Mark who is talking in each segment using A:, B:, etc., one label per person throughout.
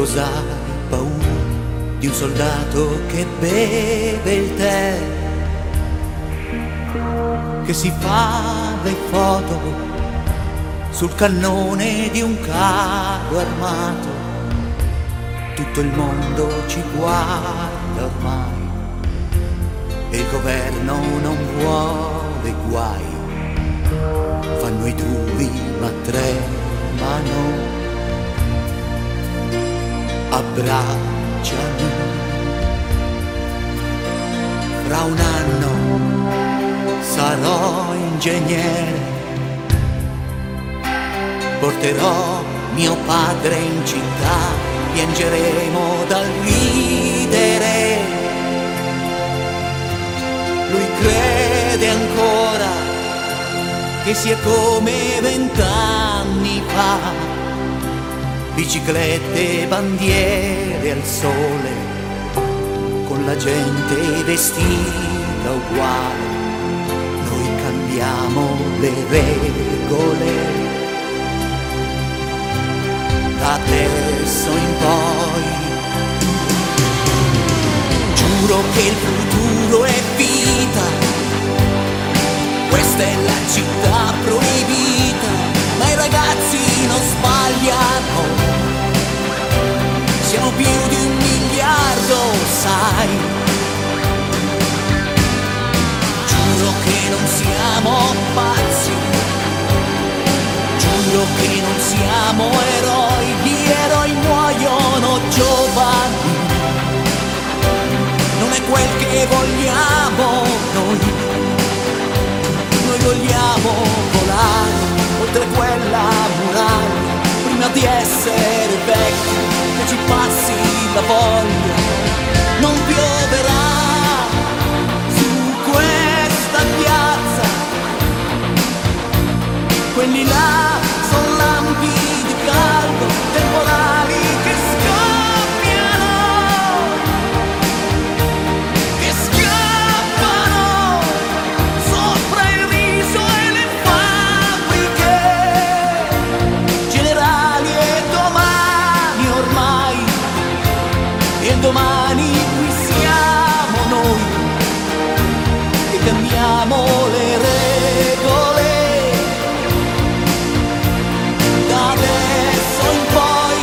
A: Cos'hai paura di un soldato che beve il tè, che si fa le foto sul cannone di un carro armato? Tutto il mondo ci guarda ormai e il governo non vuole guai. Fanno i duri ma tremano. Abbracciami, fra un anno sarò ingegnere, porterò mio padre in città, piangeremo dal ridere. Lui crede ancora che sia come 20 anni fa, biciclette, bandiere al sole, con la gente vestita uguale. Noi cambiamo le regole. Da adesso in poi giuro che il futuro è vita. Questa è la città proibita, ma i ragazzi non sbagliano. Siamo più di 1 miliardo, sai. Giuro che non siamo pazzi, giuro che non siamo eroi. Gli eroi muoiono giovani, non è quel che vogliamo noi. Noi vogliamo volare oltre quella muraglia, prima di essere vecchi, che ci passi la voglia. Non pioverà su questa piazza, quelli là sono lampi di caldo, temporali che scoppiano, che scappano sopra il riso e le fabbriche generali. E domani ormai, e domani qui siamo noi che cambiamo le regole. Da adesso in poi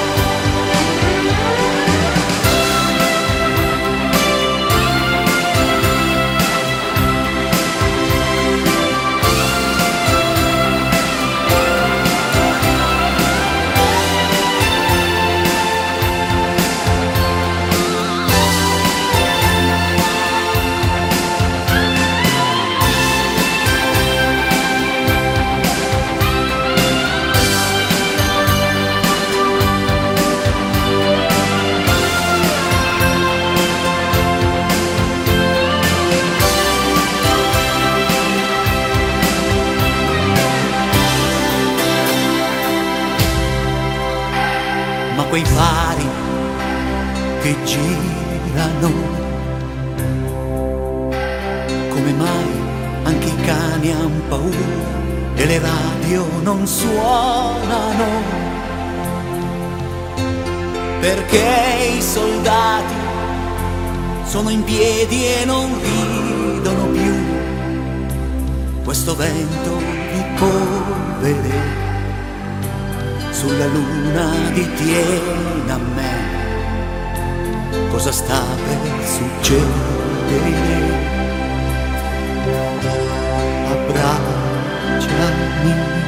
A: quei fari che girano, come mai anche i cani han paura e le radio non suonano? Perché i soldati sono in piedi e non ridono più. Questo vento di polvere sulla luna di Tiananmen, cosa sta per succedere? Abbracciami.